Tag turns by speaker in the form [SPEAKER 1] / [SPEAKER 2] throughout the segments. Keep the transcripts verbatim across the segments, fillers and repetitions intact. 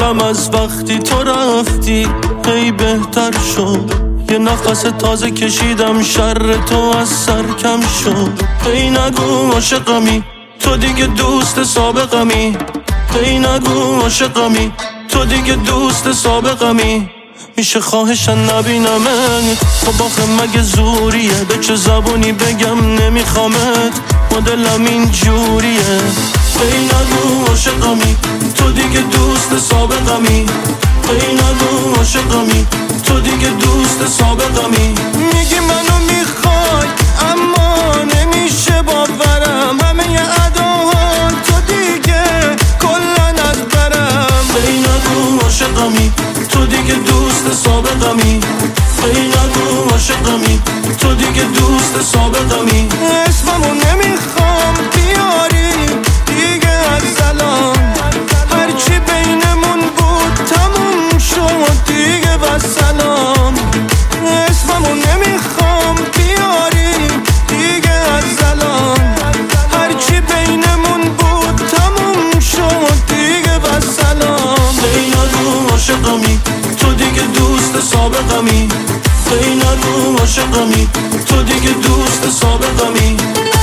[SPEAKER 1] حالم از وقتی تو رفتی هی بهتر شد، یه نفس تازه کشیدم شر تو از سر کم شد. هی نگو عاشقمی تو دیگه دوست سابقمی، هی نگو عاشقمی تو دیگه دوست سابقمی. میشه خواهشن نبینمت، خب آخه مگه زوریه، به چه زبونی بگم نمیخوامت، مدلم این جوریه. هی نگو عاشقمی تو دیگه دوست سابقمی، هی نگو عاشقمی تو دیگه دوست سابقمی. میگی منو میخوای اما نمیشه باورم، همه ی اداها تو دیگه کلن از برم. هی نگو عاشقمی تو دیگه دوست سابقمی، هی نگو عاشقمی تو دیگه دوست سابقمی. اسممو نمیخوام بیاری دیگه از سلام، هرچی بینمون بود تموم شد دیگه و سلام. اسممو نمیخوام بیاری دیگه از سلام، هرچی بینمون بود تموم شد دیگه و سلام. هی نگو عاشقمی تو دیگه دوست سابقمی، هی نگو عاشقمی تو دیگه دوست سابقمی.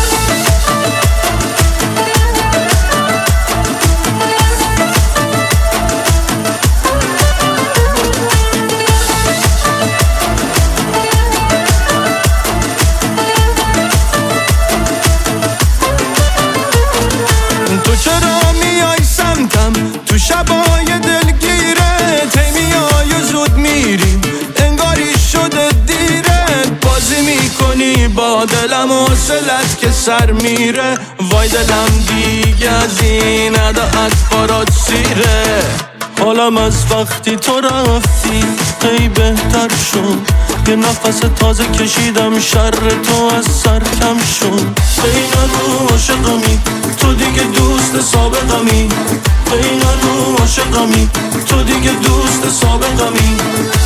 [SPEAKER 1] تو چرا میای سمتم تو شبای دلگیرت، هی میای و زود میری انگاری شده دیره، بازی میکنی با دلم و حوصلت که سر میره. وای دلم دیگه از این عداعت برات سیره، حالم از وقتی تو رفتی هی بهتر شد، یه نفس تازه کشیدم شر تو از سر کم شد. هی نگو عاشقمی تو دیگه دوست سابقمی، هی نگو عاشقمی تو دیگه دوست سابقمی.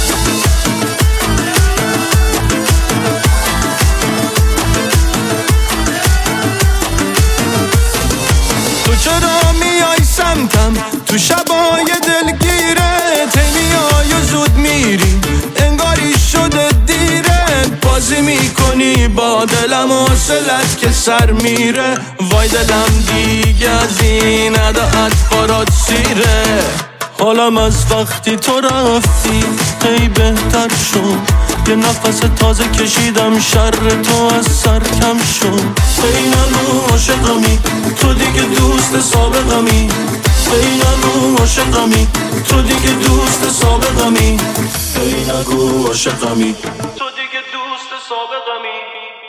[SPEAKER 1] تو چرا میای سمتم تو شبای دلگیرت، هی میای و زود میری انگاری شده دیره، بازی میکنی با دلم و حوصلت که سر میره. وای دلم دیگه از این عداعت برات سیره، حالم از وقتی تو رفتی هی بهتر شد، یه نفس تازه کشیدم شر تو از سر کم شد. هی نگو عاشقمی تو دیگه دوست سابقمی، هی نگو عاشقمی تو دیگه دوست سابقمی، هی نگو عاشقمی تو دیگه دوست سابقمی.